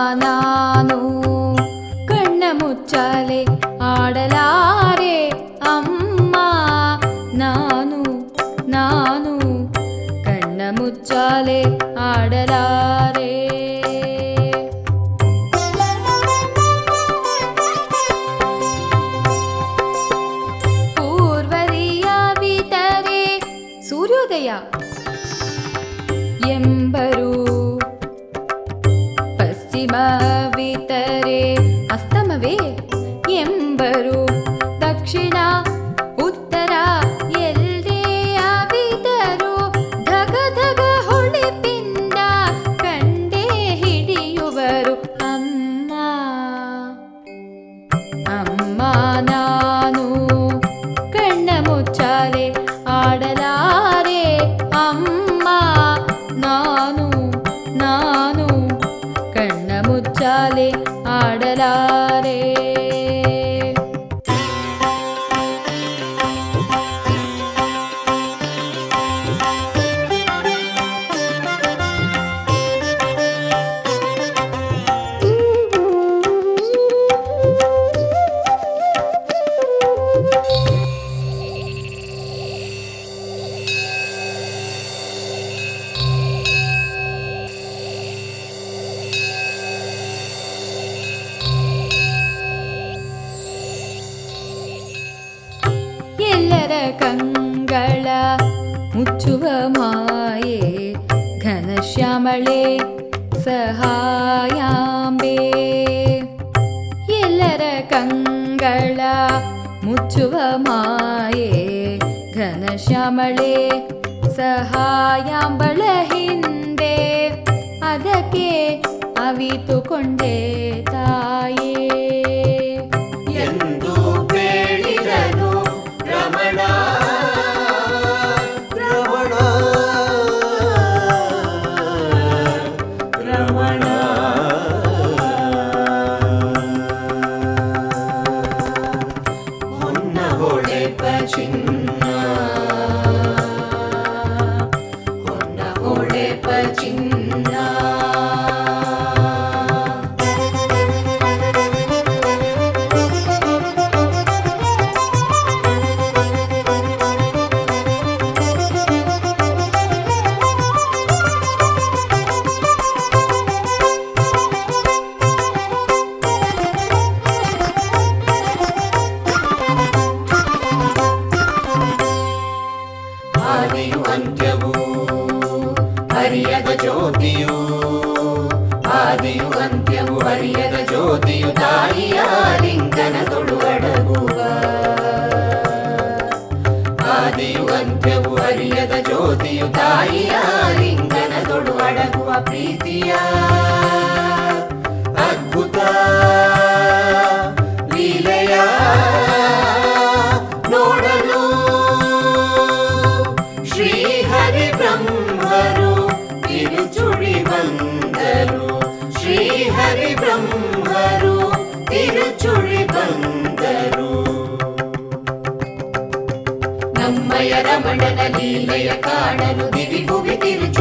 ನಾನು ಕಣ್ಣ ಮುಚ್ಚಾಲೆ ಆಡಲಾರೆ ಅಮ್ಮ. ನಾನು ಕಣ್ಣ ಮುಚ್ಚಾಲೆ ಆಡಲಾರೆ. ಪೂರ್ವದಿಯಾವಿತರೆ ಸೂರ್ಯೋದಯ ಎಂಬರು, ಪಶ್ಚಿಮವಿತರೆ ಅಸ್ತಮವೇ ಎಂಬರು, ದಕ್ಷಿಣ ಉತ್ತರ ಎಲ್ಲೇ ಅವಿತರು ಧಗ ಧಗ ಹೊಳೆಪಿಂದ ಕಂಡೇ ಹಿಡಿಯುವರು ಅಮ್ಮ. ಅಮ್ಮ ನಾನು ಕಣ್ಣ ಮುಚ್ಚಾಲೆ ಆಡಲಾರೆ ಅಮ್ಮ. ನಾನು ಕಣ್ಣ ಮುಚ್ಚಾಲೆ ಆಡಲಾರೆ. ಎಲ್ಲರ ಕಂಗಳ ಮುಚ್ಚುವ ಮಾಯೆ ಘನಶ್ಯಾಮಳೆ ಸಹಾಯಾಂಬೆ. ಎಲ್ಲರ ಕಂಗಳ ಮುಚ್ಚುವ ಮಾಯೆ ಘನಶ್ಯಾಮಳೆ ಸಹಾಯಾಂಬಳ ಹಿಂದೆ ಅದಕ್ಕೆ ಅವಿತುಕೊಂಡೆ ತಾಯೇ ಎಂದು ಬೇಡಿದನು ರಮಣ. ರಮಣ ರಮಣ ಹೊನ್ನ ಹೊಳೆಪ ಚಿನ್ನ, ಹೊನ್ನ ಹೊಳೆಪ ಚಿನ್ನ. ಆದಿಯು ಅಂತ್ಯವು ಹರಿಯದ ಜ್ಯೋತಿಯು, ಆದಿಯು ಅಂತ್ಯವು ಹರಿಯದ ಜ್ಯೋತಿಯು ತಾಯಿಯ ಲಿಂಗನದೊಳು ಅಡಗುವ. ಆದಿಯು ಅಂತ್ಯವು ಹರಿಯದ ಜ್ಯೋತಿಯು ತಾಯಿಯ ಲಿಂಗನದೊಳು ಅಡಗುವ ಪ್ರೀತಿಯ ಅದ್ಭುತ ಲೀಲೆಯ ನೋಡಲು ಶ್ರೀಹರಿ ಬ್ರಹ್ಮರು ತಿರುಚುಳಿ ಬಂದರು. ಶ್ರೀಹರಿ ಬ್ರಹ್ಮರು ತಿರುಚುಳಿ ಬಂದರು. ನಮ್ಮಯ ರಮಣನ ಲೀಲೆಯ ಕಾಣಲು ದಿವಿಭುವಿ ತಿರುಚು